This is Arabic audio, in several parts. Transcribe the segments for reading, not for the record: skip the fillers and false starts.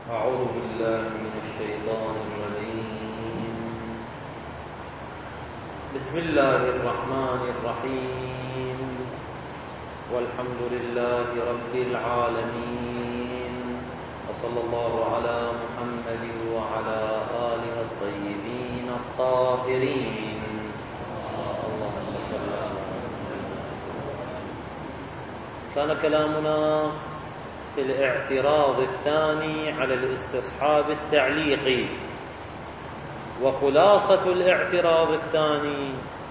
أعوذ بالله من الشيطان الرجيم. بسم الله الرحمن الرحيم. والحمد لله رب العالمين، وصلى الله على محمد وعلى آله الطيبين الطاهرين. اللهم صل على محمد. كان كلامنا في الاعتراض الثاني على الاستصحاب التعليقي، وخلاصة الاعتراض الثاني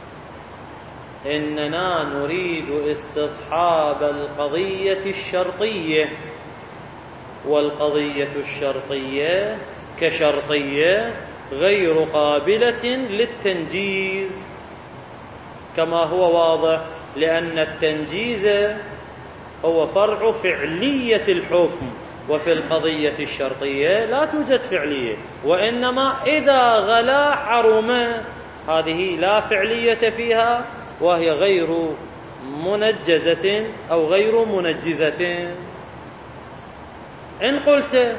إننا نريد استصحاب القضية الشرطية، والقضية الشرطية كشرطية غير قابلة للتنجيز كما هو واضح، لأن التنجيز هو فرع فعلية الحكم، وفي القضية الشرطية لا توجد فعلية، وإنما إذا غلا حرم. هذه لا فعلية فيها، وهي غير منجزة أو غير منجزة. إن قلت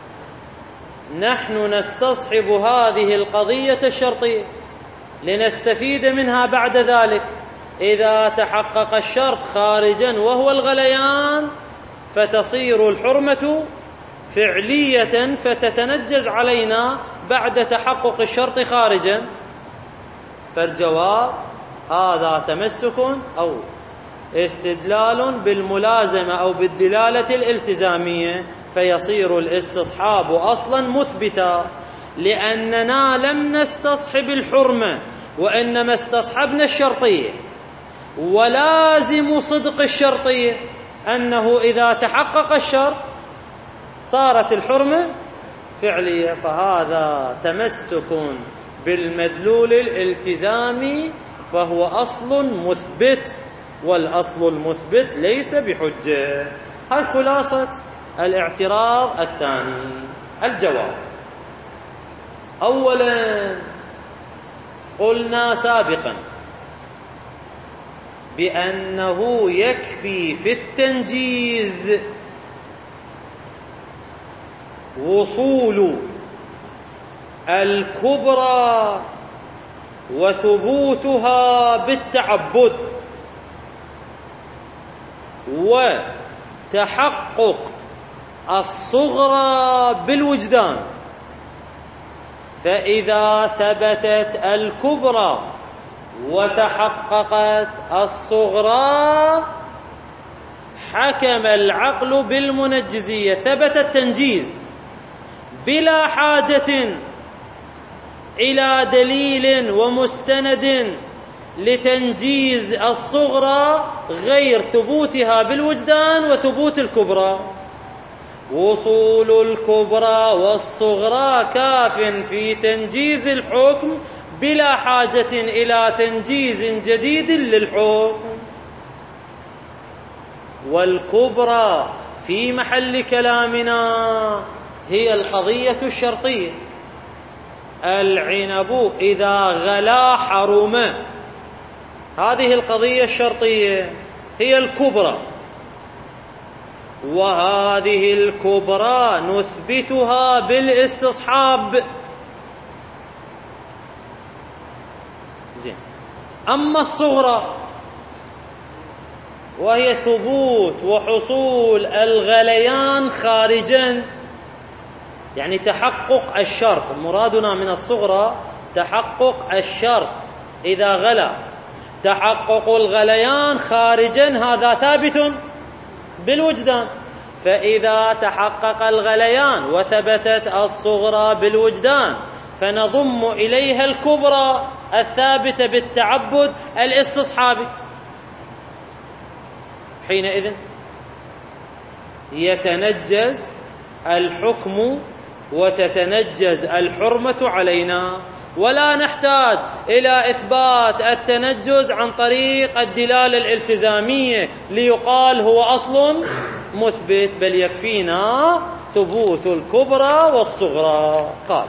نحن نستصحب هذه القضية الشرطية لنستفيد منها بعد ذلك، إذا تحقق الشرط خارجا وهو الغليان فتصير الحرمة فعلية فتتنجز علينا بعد تحقق الشرط خارجا. فالجواب هذا تمسك أو استدلال بالملازمة أو بالدلالة الالتزامية، فيصير الاستصحاب أصلا مثبتا، لأننا لم نستصحب الحرمة وإنما استصحبنا الشرطية. ولازم صدق الشرطية أنه إذا تحقق الشرط صارت الحرمة فعلية، فهذا تمسك بالمدلول الالتزامي، فهو أصل مثبت، والأصل المثبت ليس بحجة. هاي خلاصة الاعتراض الثاني. الجواب: أولا، قلنا سابقا بأنه يكفي في التنجيز وصول الكبرى وثبوتها بالتعبد، وتحقق الصغرى بالوجدان. فإذا ثبتت الكبرى وتحققت الصغرى حكم العقل بالمنجزية، ثبت التنجيز بلا حاجة إلى دليل ومستند لتنجيز الصغرى غير ثبوتها بالوجدان وثبوت الكبرى. وصول الكبرى والصغرى كاف في تنجيز الحكم بلا حاجة إلى تنجيز جديد للحكم. والكبرى في محل كلامنا هي القضية الشرطية. العنب إذا غلا حرم، هذه القضية الشرطية هي الكبرى، وهذه الكبرى نثبتها بالاستصحاب. زين. أما الصغرى وهي ثبوت وحصول الغليان خارجا، يعني تحقق الشرط. مرادنا من الصغرى تحقق الشرط إذا غلا، تحقق الغليان خارجا هذا ثابت بالوجدان. فإذا تحقق الغليان وثبتت الصغرى بالوجدان فنضم إليها الكبرى الثابتة بالتعبد الاستصحابي. حينئذ يتنجز الحكم وتتنجز الحرمة علينا، ولا نحتاج إلى إثبات التنجز عن طريق الدلالة الالتزامية ليقال هو أصل مثبت، بل يكفينا ثبوت الكبرى والصغرى. قال: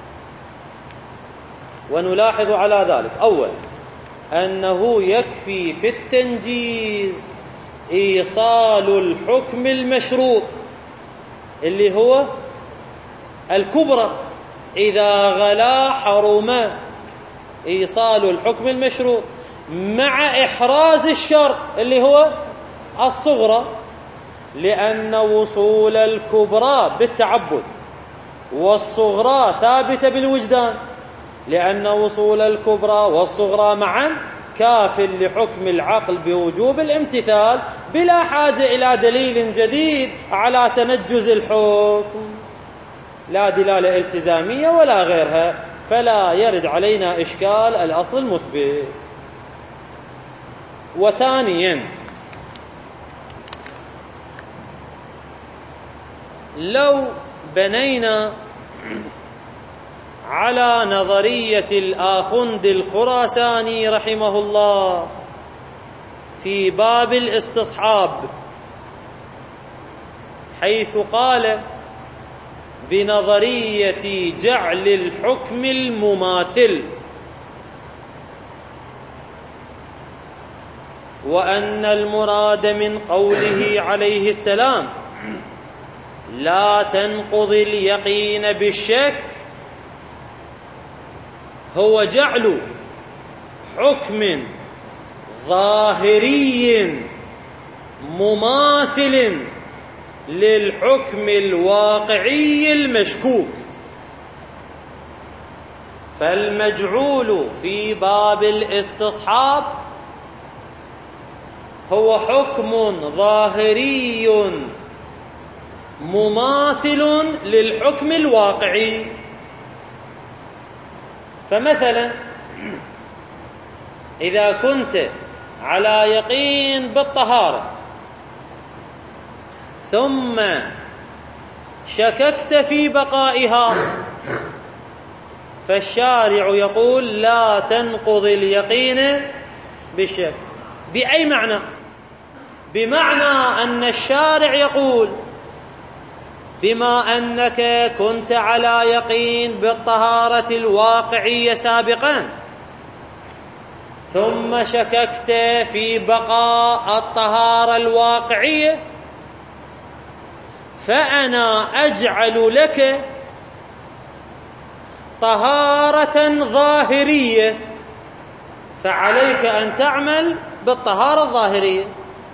ونلاحظ على ذلك أول أنه يكفي في التنجيز إيصال الحكم المشروط اللي هو الكبرى. إذا غلا حرم إيصال الحكم المشروط مع إحراز الشرط اللي هو الصغرى، لأن وصول الكبرى بالتعبد والصغرى ثابتة بالوجدان، لأن وصول الكبرى والصغرى معا كاف لحكم العقل بوجوب الامتثال بلا حاجة إلى دليل جديد على تنجز الحكم، لا دلالة التزامية ولا غيرها، فلا يرد علينا إشكال الأصل المثبت. وثانيا، لو بنينا على نظرية الآخوند الخراساني رحمه الله في باب الاستصحاب، حيث قال بنظرية جعل الحكم المماثل، وأن المراد من قوله عليه السلام لا تنقضي اليقين بالشك هو جعل حكم ظاهري مماثل للحكم الواقعي المشكوك. فالمجعول في باب الاستصحاب هو حكم ظاهري مماثل للحكم الواقعي. فمثلا إذا كنت على يقين بالطهارة ثم شككت في بقائها، فالشارع يقول لا تنقض اليقين بالشك. بأي معنى؟ بمعنى أن الشارع يقول بما أنك كنت على يقين بالطهارة الواقعية سابقا ثم شككت في بقاء الطهارة الواقعية، فأنا أجعل لك طهارة ظاهرية، فعليك أن تعمل بالطهارة الظاهرية.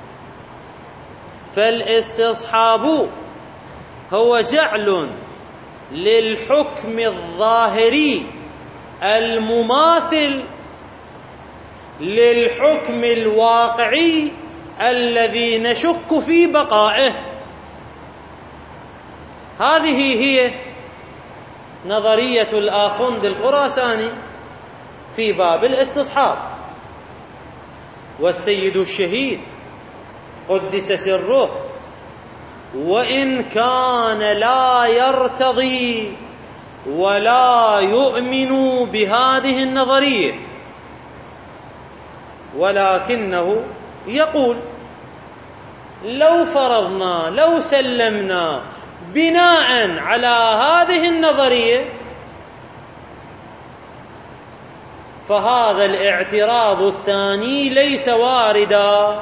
فالاستصحاب هو جعل للحكم الظاهري المماثل للحكم الواقعي الذي نشك في بقائه. هذه هي نظرية الآخوند الخراساني في باب الاستصحاب. والسيد الشهيد قدس سره وإن كان لا يرتضي ولا يؤمن بهذه النظرية، ولكنه يقول لو فرضنا لو سلمنا بناء على هذه النظرية فهذا الاعتراض الثاني ليس واردا.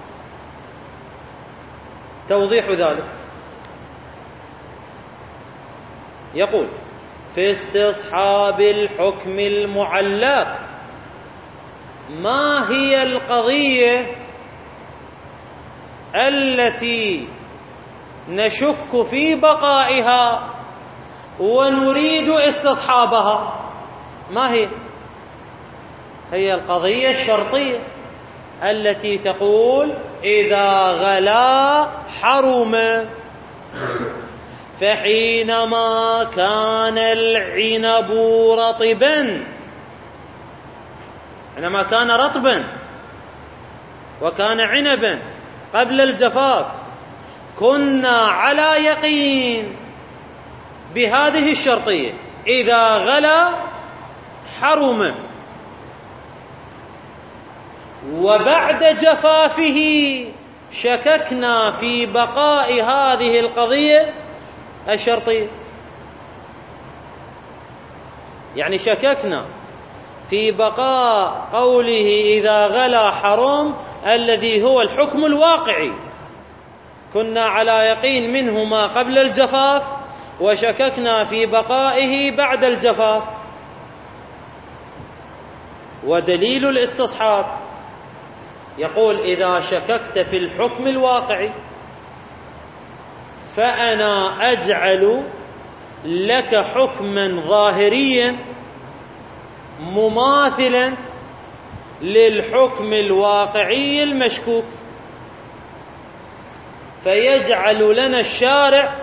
توضيح ذلك، يقول في استصحاب الحكم المعلق ما هي القضية التي نشك في بقائها ونريد استصحابها؟ ما هي؟ هي القضية الشرطية التي تقول إذا غلا حرم. فحينما كان العنب رطبا، حينما كان رطبا وكان عنبا قبل الجفاف، كنا على يقين بهذه الشرطية إذا غلا حرم، وبعد جفافه شككنا في بقاء هذه القضية الشرطية. يعني شككنا في بقاء قوله إذا غلا حرم الذي هو الحكم الواقعي، كنا على يقين منه ما قبل الجفاف، وشككنا في بقائه بعد الجفاف. ودليل الاستصحاب يقول: إذا شككت في الحكم الواقعي فأنا أجعل لك حكما ظاهريا مماثلا للحكم الواقعي المشكوك، فيجعل لنا الشارع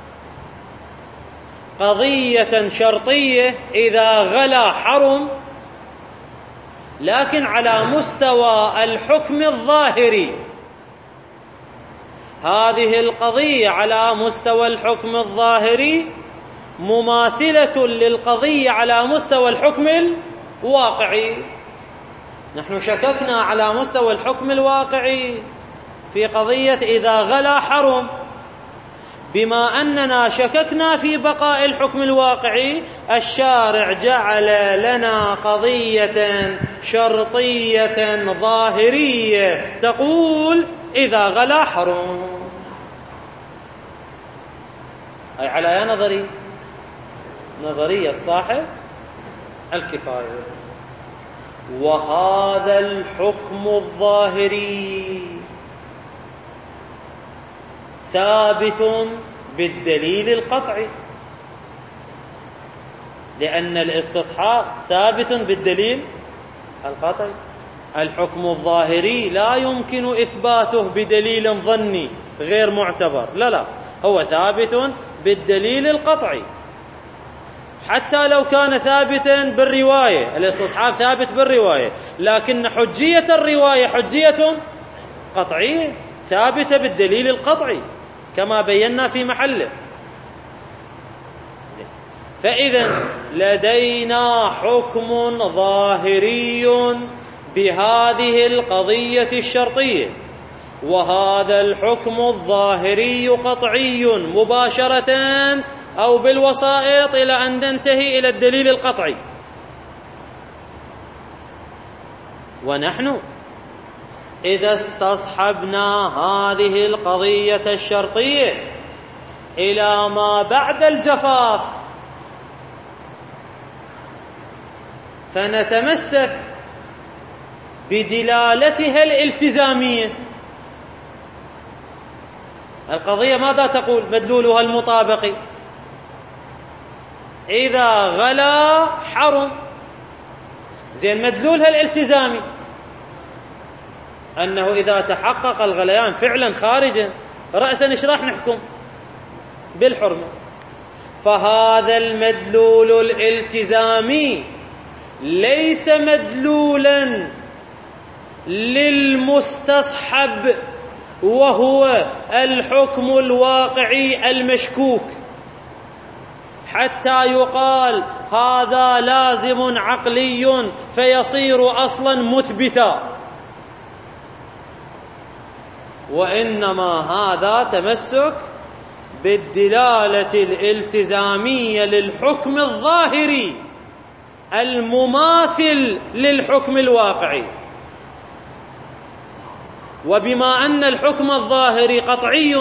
قضية شرطية إذا غلا حرم، لكن على مستوى الحكم الظاهري. هذه القضية على مستوى الحكم الظاهري مماثلة للقضية على مستوى الحكم الواقعي. نحن شككنا على مستوى الحكم الواقعي في قضية إذا غلا حرم، بما أننا شككنا في بقاء الحكم الواقعي، الشارع جعل لنا قضية شرطية ظاهرية تقول: إذا غلا حرم. أي على نظرية صاحب الكفاية. وهذا الحكم الظاهري ثابت بالدليل القطعي، لأن الاستصحاب ثابت بالدليل القطعي. الحكم الظاهري لا يمكن إثباته بدليل ظني غير معتبر، لا، هو ثابت بالدليل القطعي. حتى لو كان ثابتا بالرواية، الاستصحاب ثابت بالرواية، لكن حجية الرواية حجية قطعية ثابتة بالدليل القطعي كما بينا في محله. فإذا لدينا حكم ظاهري بهذه القضية الشرطية، وهذا الحكم الظاهري قطعي مباشرة أو بالوسائط إلى أن ننتهي إلى الدليل القطعي. ونحن إذا استصحبنا هذه القضية الشرطية إلى ما بعد الجفاف فنتمسك بدلالتها الالتزامية. القضية ماذا تقول؟ مدلولها المطابقي: إذا غلا حرم. زين، مدلولها الالتزامي أنه إذا تحقق الغليان فعلا خارجا رأسا إيش راح نحكم؟ بالحرمة. فهذا المدلول الالتزامي ليس مدلولا للمستصحب وهو الحكم الواقعي المشكوك حتى يقال هذا لازم عقلي فيصير أصلا مثبتا، وإنما هذا تمسك بالدلالة الالتزامية للحكم الظاهري المماثل للحكم الواقعي. وبما أن الحكم الظاهري قطعي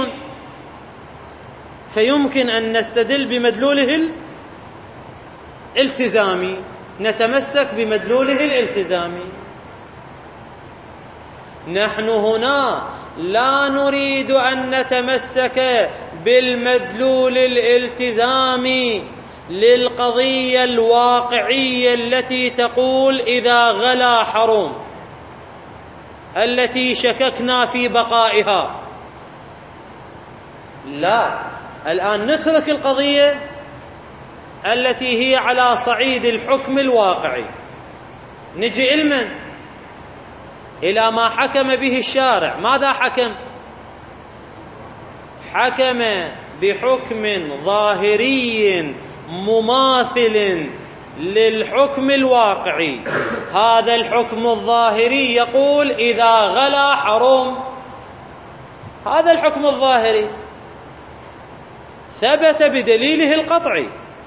فيمكن أن نستدل بمدلوله الالتزامي، نتمسك بمدلوله الالتزامي. نحن هنا لا نريد أن نتمسك بالمدلول الالتزامي للقضية الواقعية التي تقول إذا غلا حرم، التي شككنا في بقائها. لا، الآن نترك القضية التي هي على صعيد الحكم الواقعي، نجي إلى ما حكم به الشارع. ماذا حكم؟ حكم بحكم ظاهري مماثل للحكم الواقعي. هذا الحكم الظاهري يقول إذا غلا حرم. هذا الحكم الظاهري ثبت بدليله القطعي،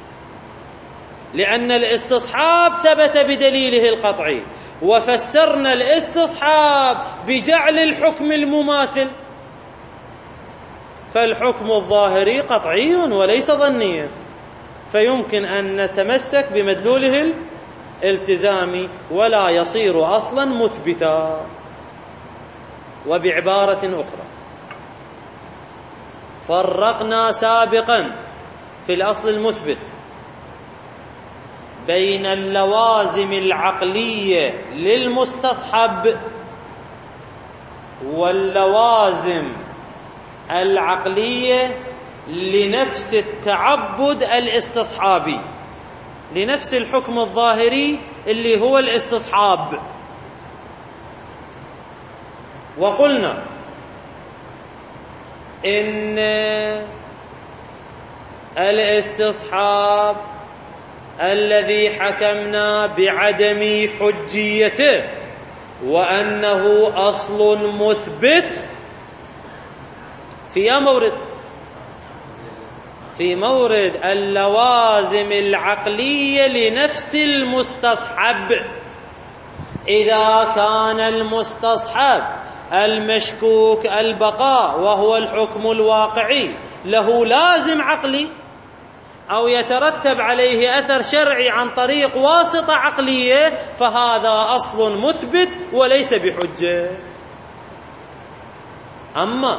لأن الاستصحاب ثبت بدليله القطعي، وفسرنا الاستصحاب بجعل الحكم المماثل، فالحكم الظاهري قطعي وليس ظنيا، فيمكن أن نتمسك بمدلوله الالتزامي ولا يصير أصلا مثبتا. وبعبارة أخرى، فرقنا سابقا في الأصل المثبت بين اللوازم العقلية للمستصحب واللوازم العقلية لنفس التعبد الاستصحابي، لنفس الحكم الظاهري اللي هو الاستصحاب. وقلنا إن الاستصحاب الذي حكمنا بعدم حجيته وأنه أصل مثبت في مورد اللوازم العقلية لنفس المستصحب. إذا كان المستصحب المشكوك البقاء وهو الحكم الواقعي له لازم عقلي أو يترتب عليه أثر شرعي عن طريق واسطة عقلية، فهذا أصل مثبت وليس بحجة. أما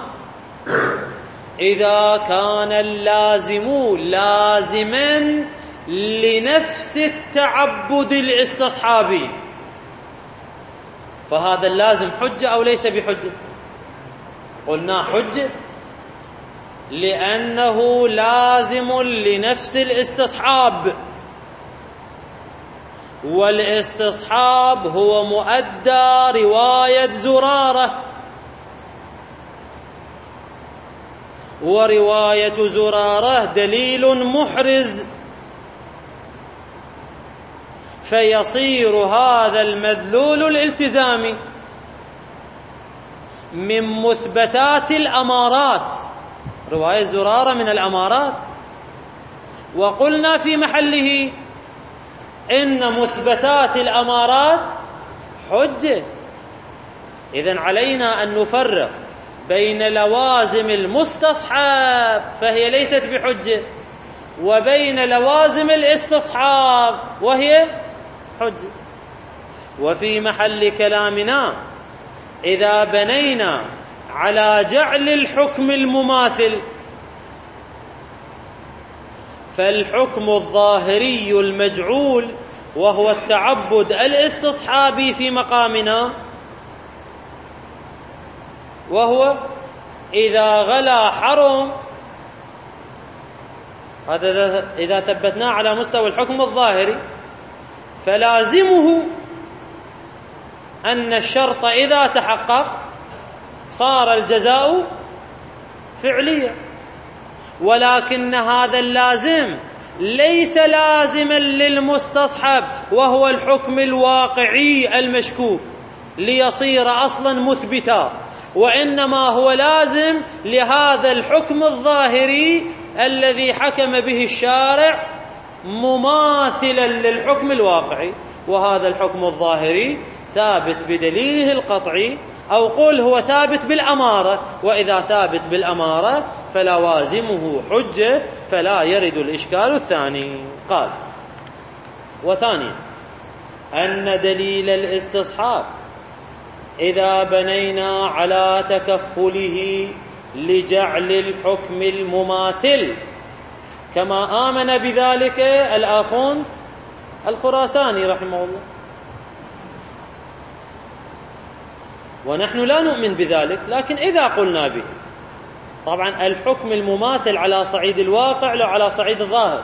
إذا كان اللازم لازما لنفس التعبد الاستصحابي، فهذا اللازم حجة أو ليس بحجة؟ قلنا حجة، لأنه لازم لنفس الاستصحاب، والاستصحاب هو مؤدى رواية زرارة، ورواية زرارة دليل محرز، فيصير هذا المدلول الالتزامي من مثبتات الأمارات. رواية زرارة من الأمارات، وقلنا في محله إن مثبتات الأمارات حجة. إذن علينا أن نفرق بين لوازم المستصحاب فهي ليست بحجة وبين لوازم الاستصحاب وهي حجة. وفي محل كلامنا إذا بنينا على جعل الحكم المماثل، فالحكم الظاهري المجعول وهو التعبد الاستصحابي في مقامنا، وهو إذا غلا حرم، هذا إذا ثبتناه على مستوى الحكم الظاهري، فلازمه أن الشرط إذا تحقق صار الجزاء فعليا، ولكن هذا اللازم ليس لازما للمستصحب وهو الحكم الواقعي المشكوك ليصير أصلا مثبتا، وإنما هو لازم لهذا الحكم الظاهري الذي حكم به الشارع مماثلا للحكم الواقعي. وهذا الحكم الظاهري ثابت بدليله القطعي، أو قل هو ثابت بالأمارة، وإذا ثابت بالأمارة فلوازمه حجة، فلا يرد الإشكال الثاني. قال: وثانيا أن دليل الاستصحاب إذا بنينا على تكفله لجعل الحكم المماثل كما آمن بذلك الآخوند الخراساني رحمه الله، ونحن لا نؤمن بذلك، لكن إذا قلنا به، طبعا الحكم المماثل على صعيد الواقع لا على صعيد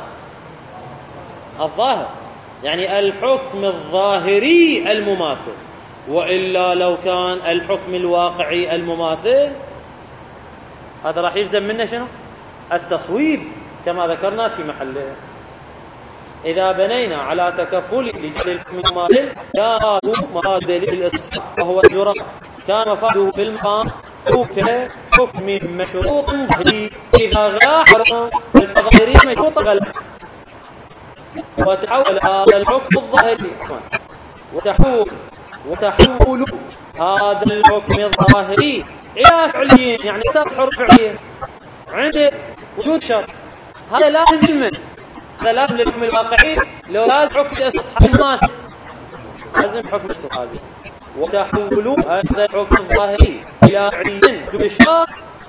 الظاهر، يعني الحكم الظاهري المماثل، وإلا لو كان الحكم الواقعي المماثل هذا راح يلزم منه شنو؟ التصويب كما ذكرنا في محله. إذا بنينا على تكفل لجعل الحكم المماثل جاء مراد دليل الاستصحاب وهو الزرار، كان مفاده في المقام حكم مشروط ظاهري، إذا غلا حرم الظاهري مشروط غلا، وتحول هذا الحكم الظاهري وتحول هذا الحكم الظاهري إلى فعليين، يعني تظهر فعليا، عنده وجود شرط، هذا لازم يلمن، هذا لازم للحكم الواقعي. لو لازم حكم الاستصحاب مات، لازم حكم الاستصحابي. وتحول هذا الحكم الظاهري إلى عين جشار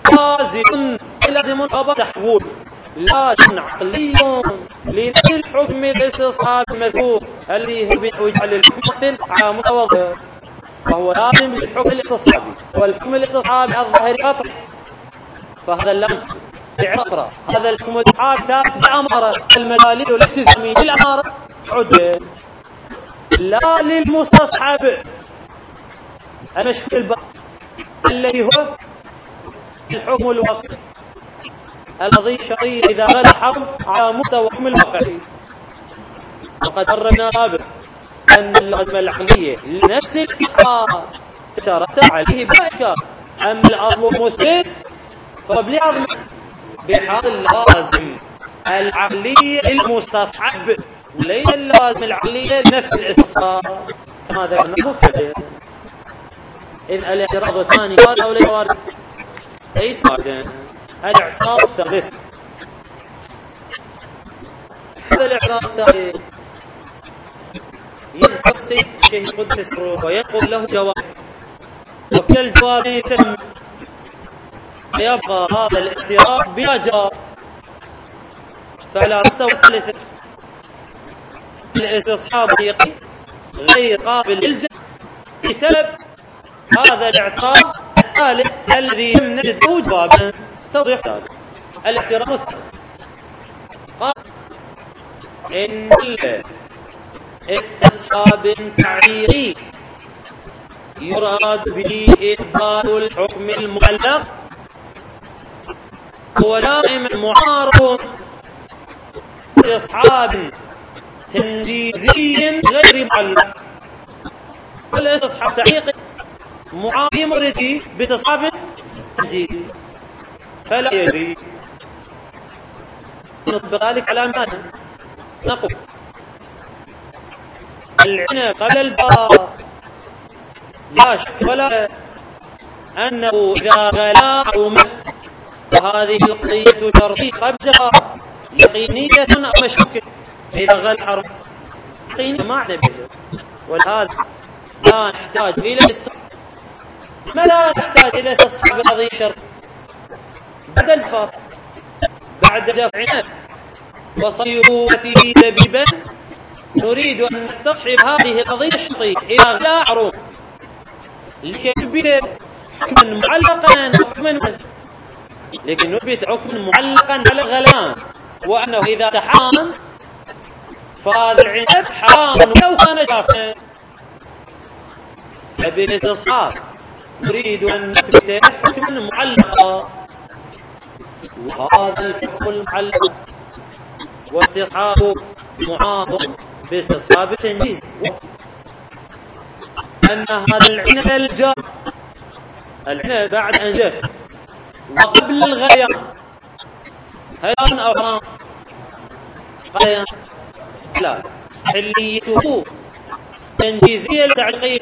لازم خبر تحول لازم عقلي لنفس الحكم الاستصحاب المذكور الذي هو بيجعل الحكم على متوضع، فهو لازم الحكم الاستصحابي، والحكم الاستصحابي الظاهري قطع، فهذا اللمس بعصره هذا الحكم الاستصحابي ثابت بأمارة المداليل والالتزامية بالأمارة عدة لا للمستصحب المشكل البعض الذي هو الحكم الواقعي القضية الشرعية إذا غلى حكم على مستوى الحكم الواقعي. وقد قررنا سابقا أن اللازمة العقلية لنفس الإحقاق تترتب عليه بأشكال، أما الأصل المثبت فبالعظم بحال اللازم العقلية المستصحب وليس اللازم العقلية نفس الاستصحاب كما ذكرناه في إذ الاعتراض الثاني وارد أو ليس وارد؟ ليس واردا. الاعتراض الثالث، هذا الاعتراض الثالث ينقف سيد الشيخ قدس سره ويقول له جواب، وكل الجواب يتم، يبقى هذا الاعتراض بلا جواب. فعلى مستوى الثالث الاستصحاب غير قابل للجمع بسبب هذا الاعتراض الثالث الذي لم نجد له جوابا توضيح ذلك. الاعتراض الثالث قال إن الاستصحاب تعليقي يراد به إثبات الحكم المعلق هو دائما معارض باستصحاب تنجيزي غير معلق، والاستصحاب تعليقي معارض باستصحاب تنجيزي فلا يدري. نطبق ذلك على ماذا؟ نقول العنب قبل البار لا شك ولا أنه إذا غلا أو مات، وهذه القضية شرطية قبلها يقينية أو مشكوكة. إذا غلا حرم يقينية ما عندنا بجد، ولهذا لا نحتاج إلى ما لا نحتاج إلى استصحاب هذه الشرط بعد الفار، بعد جف عنب وصيروته زبيبا نريد أن نستصحب هذه القضية الشرطية إذا غلا حرم لكي نثبت حكما معلقا وحكما، لكن نثبت حكما معلقا على الغلام وأنه إذا تحرم فهذا العنب حرام ولو كان جافا. بالاستصحاب نريد أن نثبت حكما معلقا، وهذا الحكم المعلق واستصحاب معارض باستصحاب التنجيز، أن هذا العنب الجاف العنب بعد أن جف وقبل الغليان هيان أو حرام؟ غليان لا، حليته تنجيزية تعليقية،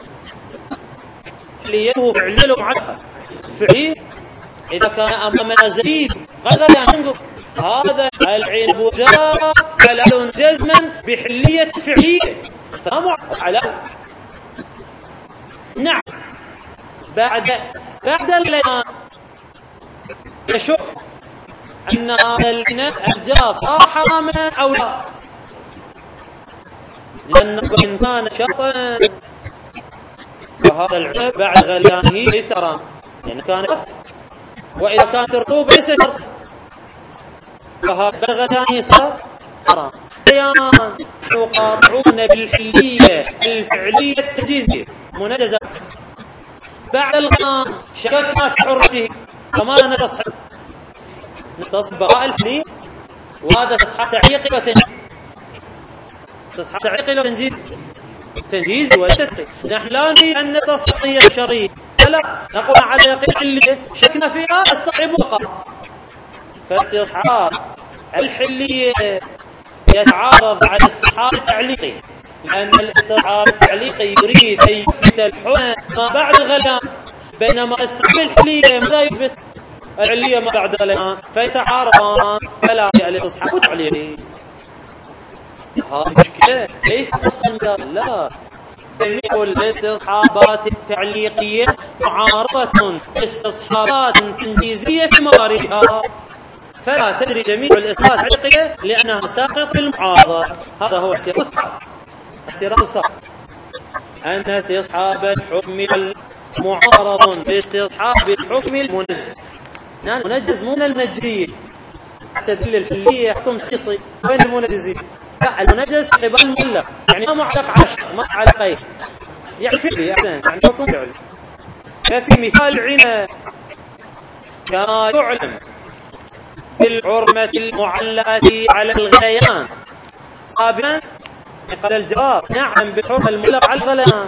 حليته فعلية معلقة فعلية. إذا كان أمامنا زبيب غليان نقول هذا العنب جاء حلال جزما بحلية فعلية سلام على نعم. بعد الغليان يشك أن هذا العنب الجاف صار حراما أو لا، لأنه إن كان شرطا فهذا العنب بعد غليانه ليس حرام لأنه كان جاف، وإذا كانت الرطوبة ليس شرط فهذا غليانه صار حرام. يقاطعون بالحلية الفعلية التجيزية منجزة. بعد الغليان شككنا في حرته فما نستصحب براء الحلية، وهذا استصحاب تعليقي وتنجيز، استصحاب تعليقي وتنجيز تنجيز وتدقيق. نحن لا نريد أن نستصحب الشرعية، لا نقول على يقين حلية شكنا فيها استصحب وقع. فاستصحاب الحلية يتعارض على الاستصحاب التعليقي، لأن الاستصحاب التعليقي يريد أن يثبت الحكم ما بعد الغليان، بينما استصحاب الحلية ماذا يثبت؟ العلية ما بعد الآن فيتعارضان فلا الاستصحاب والتعليل. هذه مشكلة ليس قصا لا، جميع الاستصحابات التعليقية معارضة استصحابات تنجيزية في مواردها، فلا تجري جميع الاستصحابات التعليقية لأنها ساقط بالمعارضة. هذا هو اعتراض الثالث أن استصحاب الحكم معارض باستصحاب الحكم المنجز. يعني المنجز مو من المنجزين، تدل الحلية يحكم خصي وين المنجزين؟ لا، المنجز في قبال المؤلف، يعني ما معلق على الشرط، ما على قيد، يعني فعلي أحسن، يعني حكم فعلي. ففي مثال عنب كما يعلم بالحرمة المعلقة على الغليان سابقا قال الجواب نعم بالحرمة المعلقة على الغليان،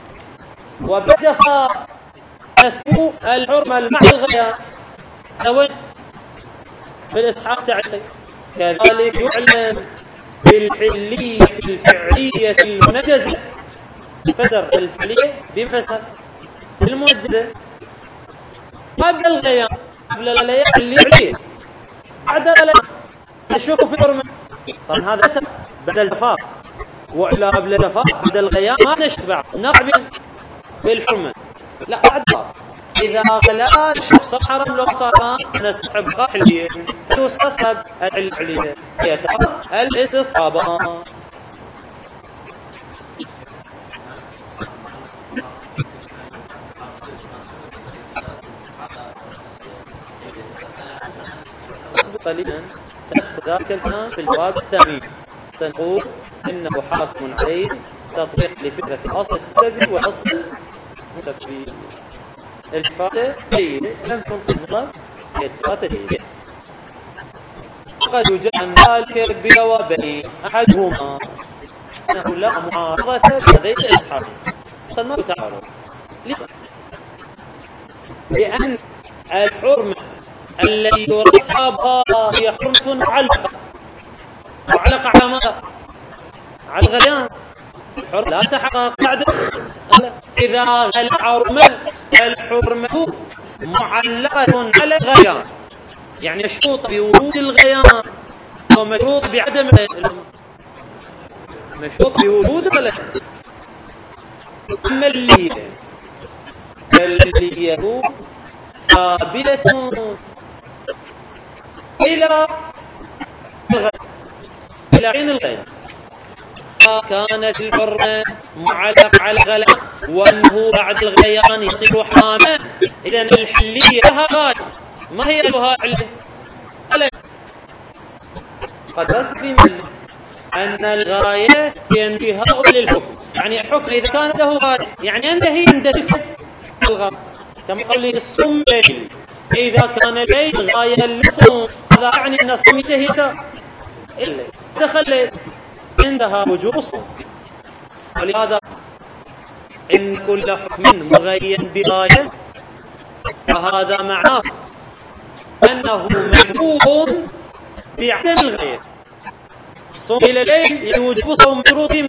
وبجفاء اسمه الحرمة مع الغليان وين بالإسحاق تعليق. كذلك يعلم بالحلية الفعلية المنجزة، فسر الفعلية بفسر المنجزة قبل الغيان، قبل الغيان اللي عليه بعد الغيان نشوف في الحرمة. طبعا هذا بعد الجفاف، وعلى قبل الجفاف بعد الغيان ما نشبع نعبي بالحرمة، لا بعد إذا غلا الشخص حرم لو صار نسحب حلية تسحب العلية الاستصحاب. قليلا سنذاكر الآن في الجواب الثاني، سنقول إنه حاكم عليه تطبيق لفكرة الأصل السببي والأصل المسببي. الفاتة جيدة لم تنطبق الفاتة جيدة. قد يوجد ذلك بجوابين، أحدهما أنه لا معارضة بهذين الأصحاب، أصلا ما تعارض. لأن الحرمة التي يرى أصحابها هي حرمة معلقة على ماذا؟ على الغليان. الحرمة لا تحقق بعد إذا غلى حرمة الحرمة معلقة على الغليان، يعني مشروط بوجود الغليان ومشروط بعدم مشروط بوجود الغليان. أما اللي هو ثابتة إلى عين الغيان، كانت الحرمة معلق على الغليان وأنه بعد الغليان يصير حاما، إذن الحلية لها غاية، ما هي لها علة؟ قد أثبت أن الغاية هي انتهاء للحكم، يعني الحكم إذا كان له غاية يعني ينتهي عند الغاية، كما قال لي الصم ليل، إذا كان الليل غاية للصوم هذا يعني أن الصوم ينتهي الليل، دخل عندها وجوب الصوم. ولهذا إن كل حكم مغين بغاية فهذا معناه أنه مشروط بعدم الغاية. الصوم إلى الليل يوجب صوم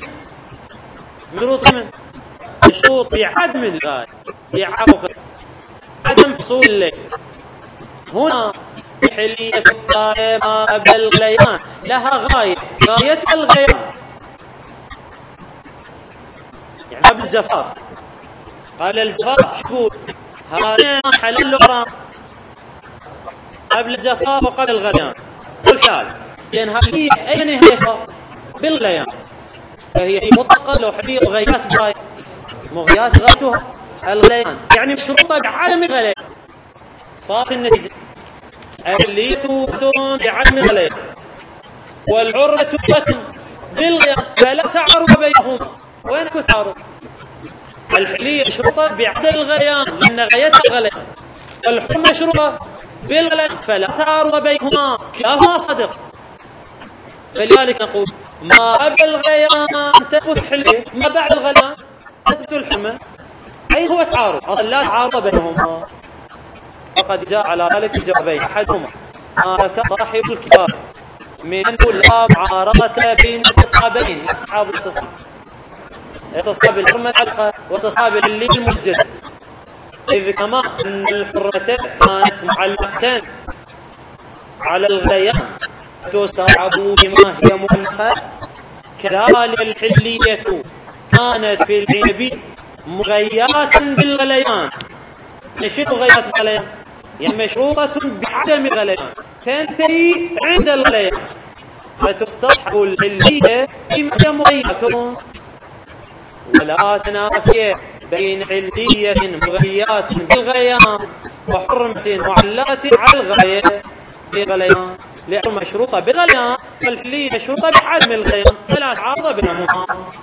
مشروط بعدم الغاية، عدم حصول الليل. هنا حلية الثانية ما قبل الغليان لها غاية الغليان، يعني قبل الجفاف. قال الجفاف شكور هذا حلال الحرام قبل الجفاف وقبل الغليان والحال، لأن هذه أي نهايتها بالغليان، فهي مطلقة لو حلية مغيات غايتها الغليان، يعني مشروطة بعدم الغليان. صارت النتيجة اللي توتون بعدم الغليان والعرة توتون بالغليان، فلا تعارض بينهما. وين كنت تعارض؟ الحلية مشروطة بعدم الغليان لأن غايتها الغليان، والحرمة مشروطة بالغليان فلا تعارض بينهما، كلاهما صدق. فلذلك نقول ما قبل الغليان تثبت الحلية، ما بعد الغليان تثبت الحرمة. أي هو تعارض؟ أصلا لا تعارض بينهما. وقد جاء على ذلك الجوابين، أحدهما ما ذكر صاحب الكتاب من لا معارضة بين الاستصحابين، أصحاب استصحاب الحرمة الحلقة واستصحاب اللي المنجز، إذ كما أن الحرة كانت معلقة على الغليان تصعب بما هي مؤلفة، كذلك الحلية كانت في العنب مغيات بالغليان. شنو غيات الغليان؟ يعني مشروطة بعدم غليان، تنتهي عند الغليان، فتصطحب الحلية بما مغيات، ولا تنافي بين حلية مغيات بالغليان وحرمة معلقة على الغليان، لأنه مشروطة بالغليان والحلية مشروطة بعدم الغليان، فلا تعارض بينهما.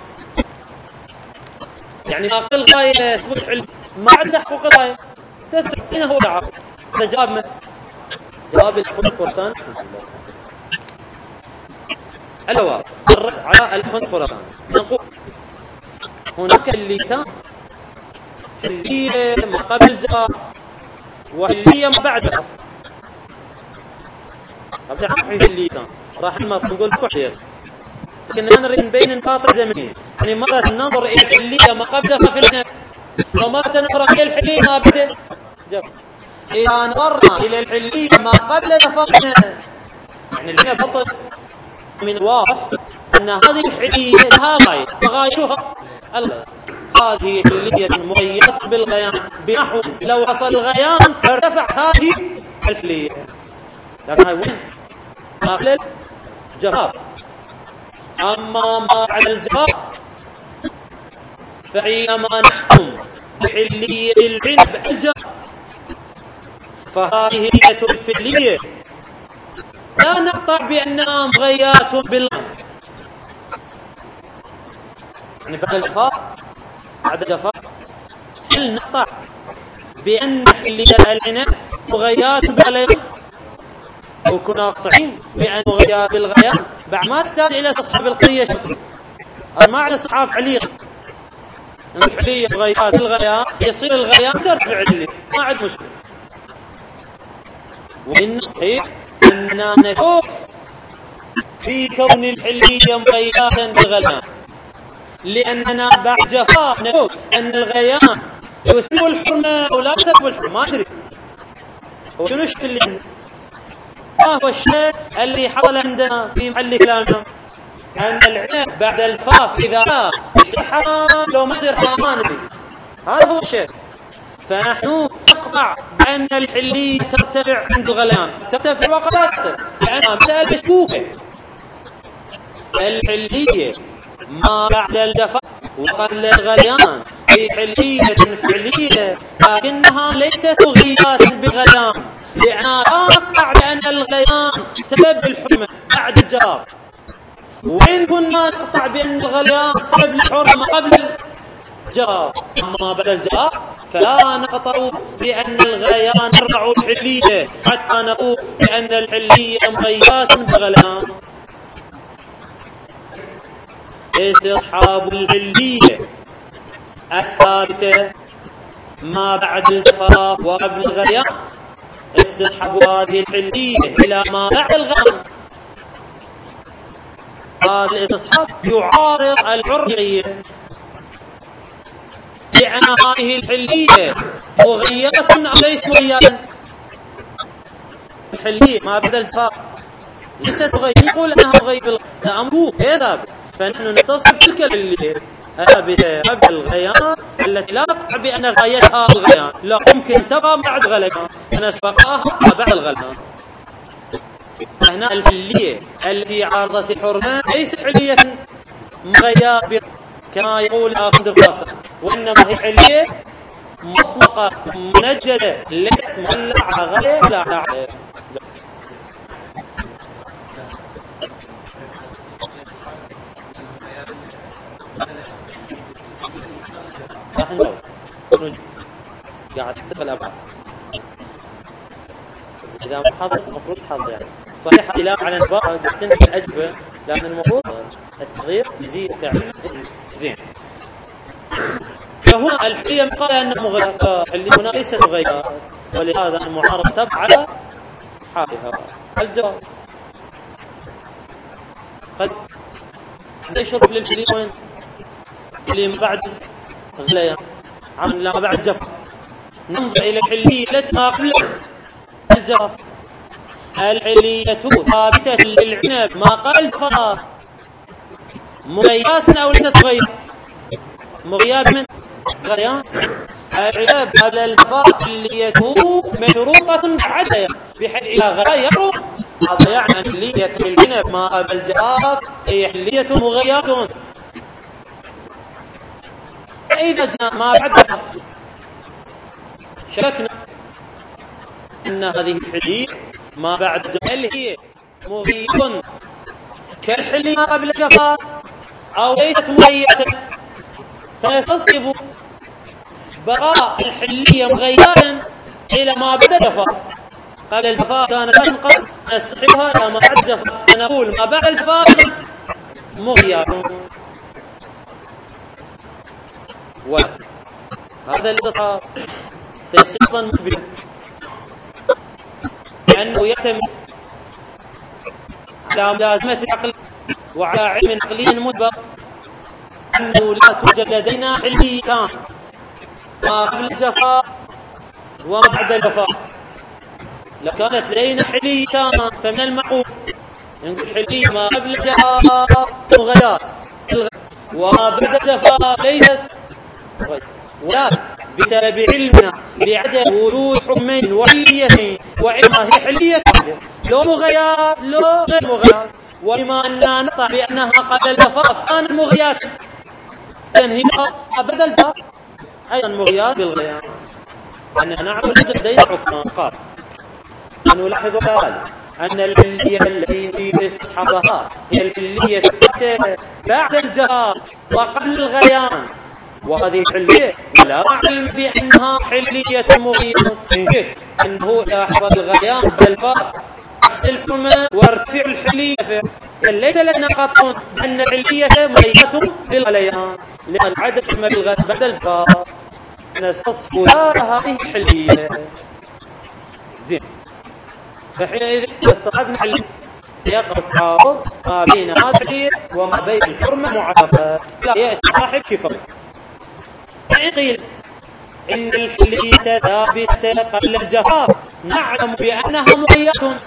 يعني ما قل غاية ما عنده حقوق الغاية تتركينه هو العقل. جواب من؟ جواب الخنث فرسان. الجواب الرد على الخنث فرسان، نقول هناك حليتان، حلية ما قبل جواب وحلية ما بعد جواب. طب تعرفين حليتان راح نقول كحية، لكن نريد نبين نقاط زمنية. يعني مرة ننظر إلى الحلية ما قبل جواب ومرة ننظر إلى الحلية ما بعد جواب. إذا نظرنا إلى الحلية ما قبل جفافنا، يعني لنا بطل من الواضح أن هذه الحلية لها غاية، وغايتها الغاية. هذه حلية مغيرة بالغيان بنحو لو حصل الغيان فارتفع هذه الحلية، لكن هاي وين؟ ما قبل الجفاف. أما ما بعد الجفاف فحينما نحكم بحلية العنب الجفاف فهذه هي الفعلية لا نقطع بأنها مغيات بالغيان. يعني بعد الجفاف هل نقطع بأن حلية العنب مغيات بالغيان؟ أو كنا قطعين بأن مغيات بالغيان بعد ما تحتاج إلى استصحاب القضية. ما عاد استصحاب عليق، الحلية مغيات بالغيان يصير الغيان ترفع اللي ما عاد مشكلة. وإن صحيح أننا نشك في كون الحلية مغياتا بالغيان، لأننا بعد جفاف نشك أن الغيان يسلب الحرمة أو لا يسلب الحرمة. ما أدري وشنو الشيء ما هو الشيء اللي حصل عندنا في محل كلامنا، أن العنب بعد الجفاف إذا يصير حرام لو ما يصير حرام ما ندري. هذا هو الشيء. فنحن نقطع بأن الحلية ترتفع عند الغليان، ترتفع وقت لأنها مسألة مشكوكة. الحلية ما بعد الجفاف وقبل الغليان في حلية فعلية، لكنها ليست مغيات بالغليان، لأنها لا نقطع بأن الغليان سبب الحرمة بعد الجفاف. وإن كنا نقطع بأن الغليان سبب الحرمة قبل الجفاف، أما بعد الجفاف فلا نقطع بأن الغليان يرفع الحلية حتى نقول بأن الحلية مغيات بالغليان. استصحاب الحلية الثابتة ما بعد الجفاف وقبل الغليان، استصحاب هذه الحلية إلى ما بعد الغليان، هذا الاستصحاب يعارض الحرية، لأن هذه الحلية مغيرة أو ليست مغيرة. الحلية ما بعد الجفاف ليست مغيرة، يقول أنها مغيرة أمره هذا. فنحن نتصف تلك الحلية ثابتة قبل الغليان التي لا نقطع بأن غايتها الغليان، لا ممكن تبقى بعد غليان، نسبقها بعد الغليان. هنا الحلية التي عارضت الحرمة ليست حلية مغيرة كما يقول أخذ الراسة، وإنما هي حلية مطلقة منجدة ليست مولعة غير لا غير. راح نجاوب قاعد تستقبل أبعاد إذا محاضر المفروض حاضر. يعني صحيح إلى على نباء تنتهي الأجوبة، لكن المفروض التغيير يزيد فعلا زين. فهنا الحلية قال أنها مغيرة، اللي هنا ليست مغيرة، ولهذا المعارض تبع على حالها. الجواب قد يشرب للحلية وين؟ اللي بعد غليان عمل لا بعد جف، ننظر إلى الحلية التي ما قبل الجفاف. الحلية ثابتة للعنب ما قبل الجفاف، مغيات أو ليست مغيات؟ مغيات من غليان. العنب قبل الجفاف حليته مشروطة بعدها بحيث إذا غلا يروح، هذا يعني حلية العنب ما قبل الجفاف هي حلية مغيات. إذا جاء ما بعدها شكنا أن هذه الحلية ما بعد جفاف هي مغية كالحلية ما قبل الجفاف أو ليست مغية، فيستصحب بقاء الحلية مغيّة إلى ما بعد الجفاف. قبل الجفاف كانت تنقص، نستصحبها إلى ما بعد الجفاف، فنقول ما بعد الجفاف مغيّة. وهذا الاستصحاب سيصير أيضا مثبتا، لأنه يعتمد على ملازمة العقل وعلى علم عقلي مسبق أنه لا توجد لدينا حليتان ما قبل الجفاف وما بعد الجفاف. لو كانت لدينا حليتان فمن المعقول نقول حلية ما قبل الجفاف مغيات وما بعد الجفاف ليست مغيات، ولكن بسبب علمنا بعدم وجود حكمين وحليتين وإما هي حلية لو مغيات لو غير مغيات، وإما أننا نطع بأنها قبل الجفاف كانت مغيات هي بعد الجفاف أيضا مغيات بالغيان، أننا نعمل لدينا حكما. قال نلاحظ ذلك أن الحلية التي استصحابها هي الحلية بعد الجفاف وقبل الغيان، وهذه الحلية لا أعلم بأنها حلية مغية، أنه يحفظ الغيان بالجفاف الحكمة وارتفع الحلية ليس لنا قطع أن الحلية مغية بالغليان، لأن العدد ما بالغد بعد الجفاف نستصحب هذه الحلية. زين، فحينئذ استصحبنا حلية يقع التعارض ما بين هذه الحلية وما بين الحرمة معرفة، لا يأتي صاحب شفاء. قيل إن الحلية ثابتة قبل الجفاف نعلم بأنها مغية،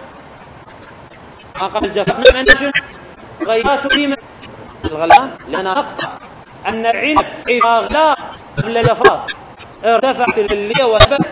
ما قبل الجفاف نعلم أنها شنو؟ مغيات بما الغلان، لأننا نقطع أن العنب إذا غلا قبل الجفاف ارتفعت الحلية وهبت،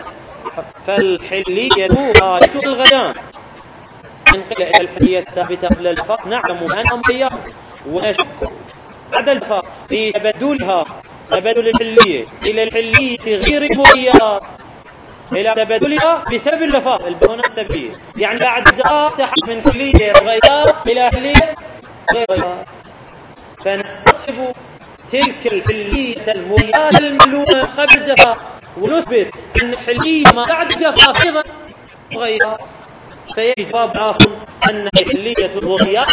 فالحلية غاية الغلان. من قيل إلى الحلية الثابتة قبل الجفاف نعلم بأنها مغية، ونشك بعد الجفاف في تبدلها تبدل الحلية إلى الحلية غير المغيات إلى تبدلها بسبب الجفاف البنى السببية، يعني بعد الجفاف تحت من حلية مغيات إلى حلية غير مغيات، فنستصحب تلك الحلية المغيات المعلومة قبل الجفاف ونثبت أن الحلية ما بعد الجفاف أيضا مغيات، فيجي جواب آخر أن الحلية مغيات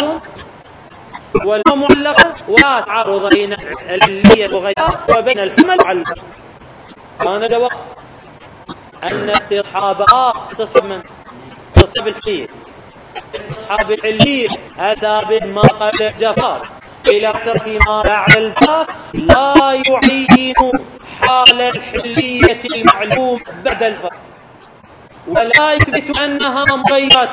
والمعلقة ولا تعارض بين الحلية المغيات وبين الحمى المعلقة. كان جواب أن استصحاب الحلية استصحاب الحلية هذا بما قبل الجفاف إلى ترك ما بعد الجفاف لا يعين حال الحلية المعلوم بعد الجفاف ولا يثبت أنها مغيات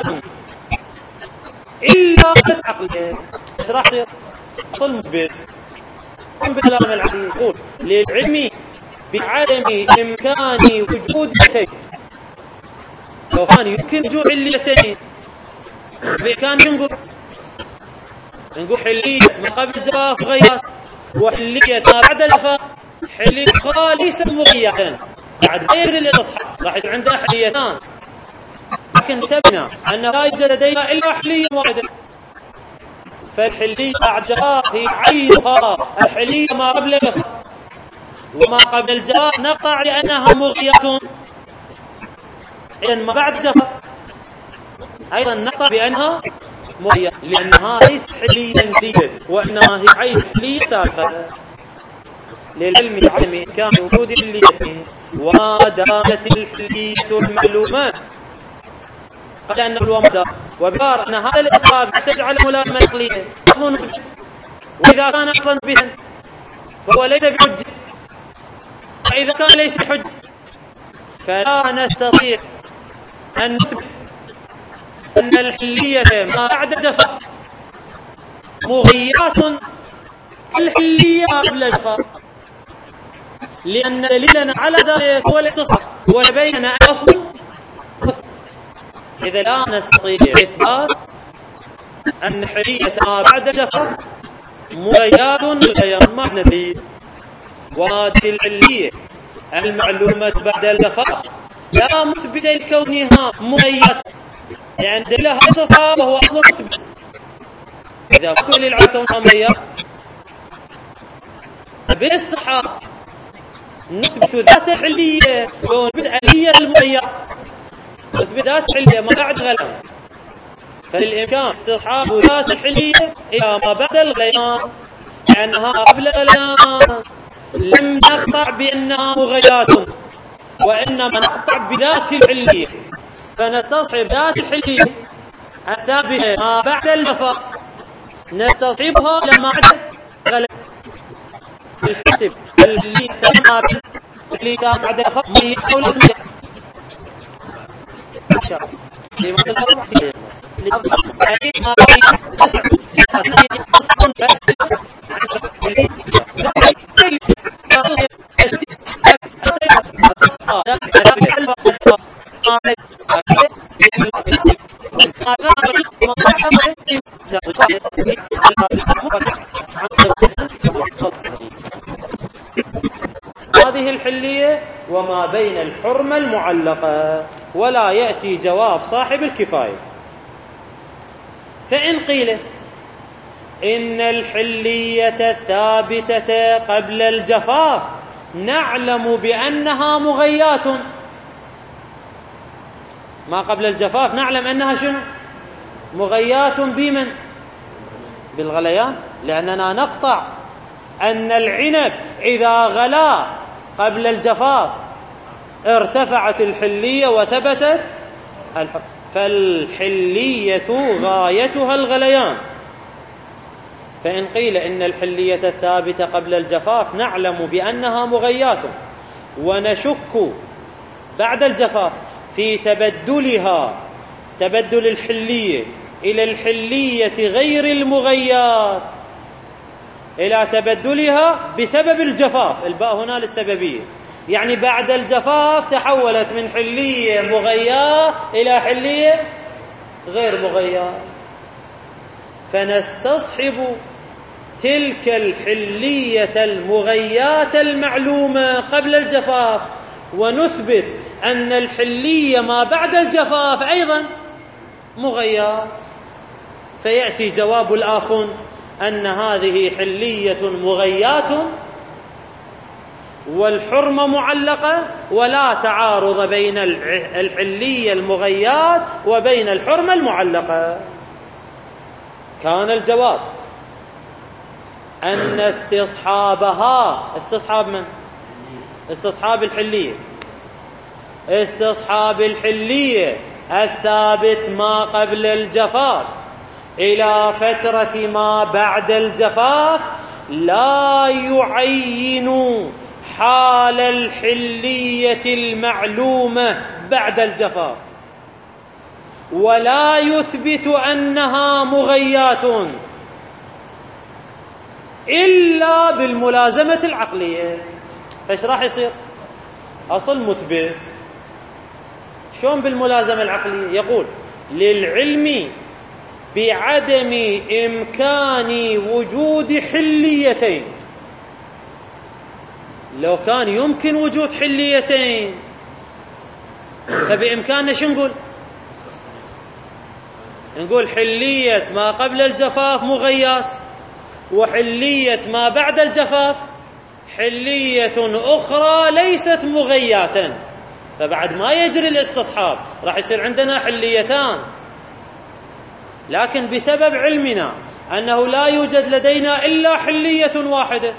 إلا بالعقل. ايش راح يصير؟ اصل مثبت بكلام العقل يقول للعلم بعدم إمكان وجود علتين. لو كان يمكن وجود علتين بإمكان نقول حلية ما قبل الجفاف مغيات وحلية ما بعد الجفاف حلية خالصة مغيتان، بعد غير الاستصحاب راح يصير عندنا حليتان، لكن سبنا أن لا يوجد لدينا إلا حلية واحدة، فالحلية بعد الجفاف هي عينها الحلية ما قبل الجفاف، وما قبل الجفاف نقطع لأنها مغية، إذن ما بعد الجفاف أيضا نقطع بأنها مغية لأنها ليست حلية جديدة وإنما هي عين حلية سابقة. للعلم بعدم إمكان وجود حلية وما دامت الحلية المعلومة قد أنه الومدى وبار أن هذا الإصحاب تجعل ملائمة عقلية أصلا، وإذا كان أصلا بها فهو ليس بحجة، وإذا كان ليس بحجة فلا نستطيع أن نثبت أن الحلية ما بعد الجفاف مغيات الحلية قبل الجفاف، لأن دليلنا على ذلك هو الاستصحاب وبيننا أصل. إذا لا نستطيع إثبات أن حلية ما بعد الجفاف مغيات غير معنى ذي، وهذه الحلية المعلومة بعد الجفاف لا مثبت لكونها مغيات، يعني دليلها الاستصحاب وهو أصل مثبت. إذا كل العلم كونها مغيات بالاستصحاب نثبت ذات الحلية ونثبت الحلية المغيات، نثبت ذات الحلية ما بعد غليان، فللإمكان استصحاب ذات الحلية إلى ما بعد الغليان، لأنها قبل الغليان لم نقطع بأنها مغيات، وإنما نقطع بذات الحلية، فنستصحب ذات الحلية الثابتة ما بعد الجفاف نستصحبها لما بعد الغليان. الحسب اللي كان بعد الجفاف مية أو لا هذه الحلية وما بين الحرمة المعلقة، ولا يأتي جواب صاحب الكفاية. فإن قيل إن الحلية الثابتة قبل الجفاف نعلم بأنها مغيات، ما قبل الجفاف نعلم أنها شنو؟ مغيات بمن؟ بالغليان، لأننا نقطع أن العنب إذا غلا قبل الجفاف ارتفعت الحلية وثبتت الحكم، فالحلية غايتها الغليان. فإن قيل إن الحلية الثابتة قبل الجفاف نعلم بأنها مغيات ونشك بعد الجفاف في تبدلها، تبدل الحلية إلى الحلية غير المغيات، إلى تبدلها بسبب الجفاف، الباء هنا للسببية، يعني بعد الجفاف تحولت من حلية مغياة إلى حلية غير مغياة، فنستصحب تلك الحلية المغياة المعلومة قبل الجفاف ونثبت أن الحلية ما بعد الجفاف أيضا مغيات، فيأتي جواب الآخند أن هذه حلية مغيات والحرمة معلقة، ولا تعارض بين الحلية المغيات وبين الحرمة المعلقة. كان الجواب أن استصحابها، استصحاب من؟ استصحاب الحلية، استصحاب الحلية الثابت ما قبل الجفاف إلى فترة ما بعد الجفاف لا يعين حال الحلية المعلومة بعد الجفاف، ولا يثبت أنها مغيات إلا بالملازمة العقلية. فايش راح يصير؟ أصل مثبت، شلون بالملازمة العقلية؟ يقول للعلم بعدم إمكان وجود حليتين. لو كان يمكن وجود حليتين فبإمكاننا شو نقول؟ نقول حلية ما قبل الجفاف مغيات، وحلية ما بعد الجفاف حلية أخرى ليست مغياتا، فبعد ما يجري الاستصحاب راح يصير عندنا حليتان، لكن بسبب علمنا أنه لا يوجد لدينا إلا حلية واحدة،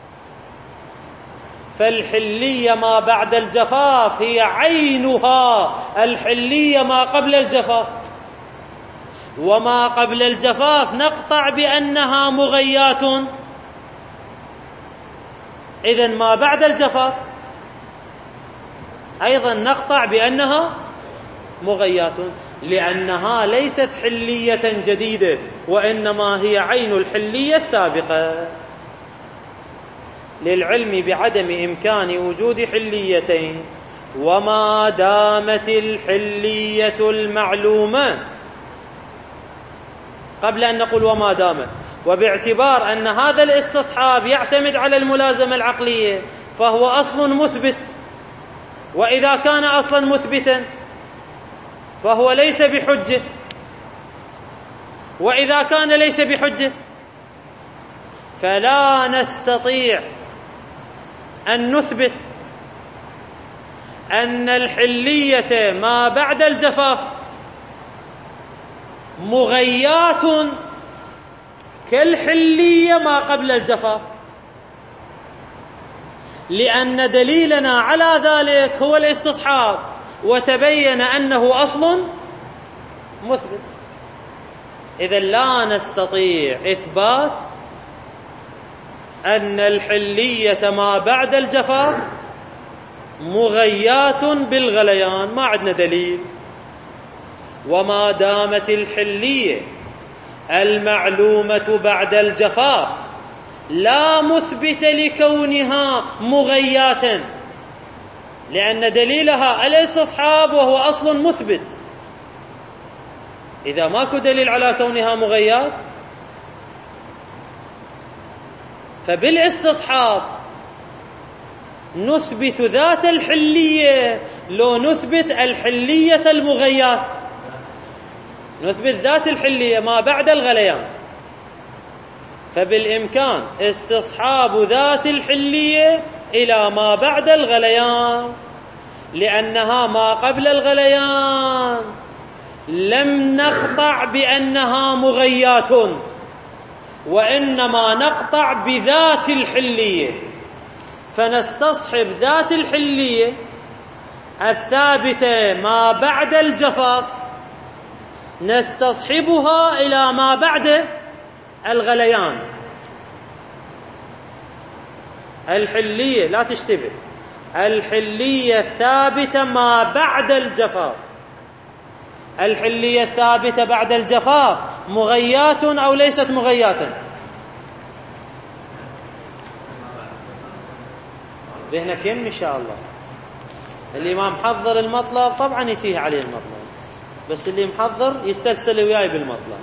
فالحلية ما بعد الجفاف هي عينها الحلية ما قبل الجفاف، وما قبل الجفاف نقطع بأنها مغيات. إذن ما بعد الجفاف أيضا نقطع بأنها مغيات، لأنها ليست حلية جديدة، وإنما هي عين الحلية السابقة. للعلم بعدم إمكان وجود حليتين، وما دامت الحلية المعلومة، قبل أن نقول وما دامت، وباعتبار أن هذا الاستصحاب يعتمد على الملازمة العقلية فهو أصل مثبت، وإذا كان أصلا مثبتا فهو ليس بحجة، وإذا كان ليس بحجة فلا نستطيع أن نثبت أن الحلية ما بعد الجفاف مغيات كالحلية ما قبل الجفاف، لأن دليلنا على ذلك هو الاستصحاب، وتبين أنه أصل مثبت. إذن لا نستطيع إثبات أن الحلية ما بعد الجفاف مغيات بالغليان، ما عندنا دليل. وما دامت الحلية المعلومة بعد الجفاف لا مثبت لكونها مغياتا، لأن دليلها الاستصحاب وهو أصل مثبت. إذا ماكو دليل على كونها مغيات فبالاستصحاب نثبت ذات الحلية، لو نثبت الحلية المغيات، نثبت ذات الحلية ما بعد الغليان، فبالإمكان استصحاب ذات الحلية إلى ما بعد الغليان، لأنها ما قبل الغليان لم نقطع بأنها مغيات، وإنما نقطع بذات الحلية، فنستصحب ذات الحلية الثابتة ما بعد الجفاف، نستصحبها إلى ما بعد الغليان. الحلية لا تشتبه، الحلية الثابتة ما بعد الجفاف، الحلية الثابتة بعد الجفاف مغيات أو ليست مغياتا؟ ذهنك يم إن شاء الله. اللي ما محضر المطلب طبعا يتيه عليه المطلب، بس اللي محضر يستسل وياي بالمطلب.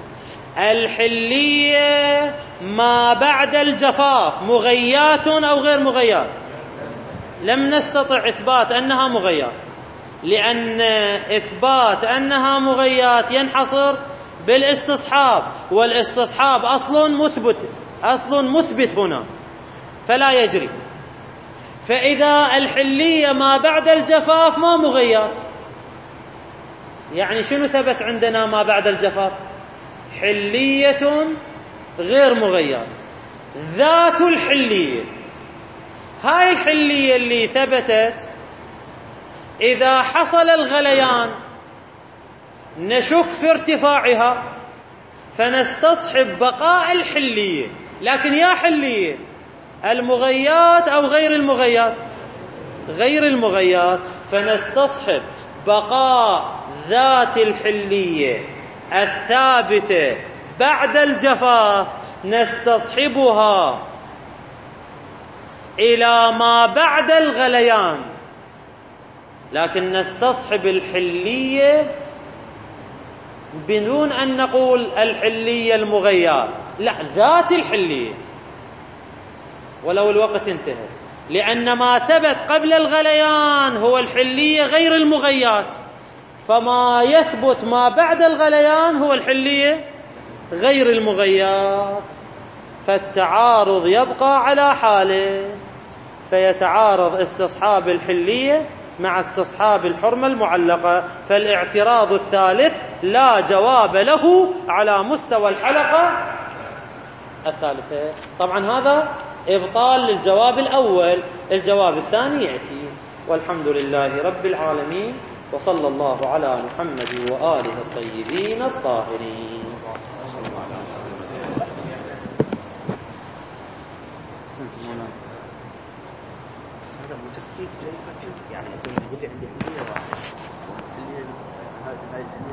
الحلية ما بعد الجفاف مغيات أو غير مغيات؟ لم نستطع إثبات أنها مغيات، لأن إثبات أنها مغيات ينحصر بالاستصحاب، والاستصحاب أصل مثبت هنا فلا يجري. فإذا الحلية ما بعد الجفاف ما مغيات، يعني شنو ثبت عندنا ما بعد الجفاف؟ حلية غير مغيات، ذات الحلية. هاي الحلية اللي ثبتت إذا حصل الغليان نشك في ارتفاعها فنستصحب بقاء الحلية، لكن يا حلية المغيات أو غير المغيات؟ غير المغيات، فنستصحب بقاء ذات الحلية الثابتة بعد الجفاف، نستصحبها إلى ما بعد الغليان، لكن نستصحب الحلية بدون أن نقول الحلية المغيات، لا، ذات الحلية ولو الوقت انتهى، لأن ما ثبت قبل الغليان هو الحلية غير المغيات، فما يثبت ما بعد الغليان هو الحلية غير المغيات، فالتعارض يبقى على حاله، فيتعارض استصحاب الحلية مع استصحاب الحرمة المعلقة، فالاعتراض الثالث لا جواب له على مستوى الحلقة الثالثة. طبعا هذا إبطال للجواب الأول، الجواب الثاني يأتي. والحمد لله رب العالمين، وصلى الله على محمد وآله الطيبين الطاهرين. هذا متفكيك جاي يفكر يعني يقول لي عندي حلية واحد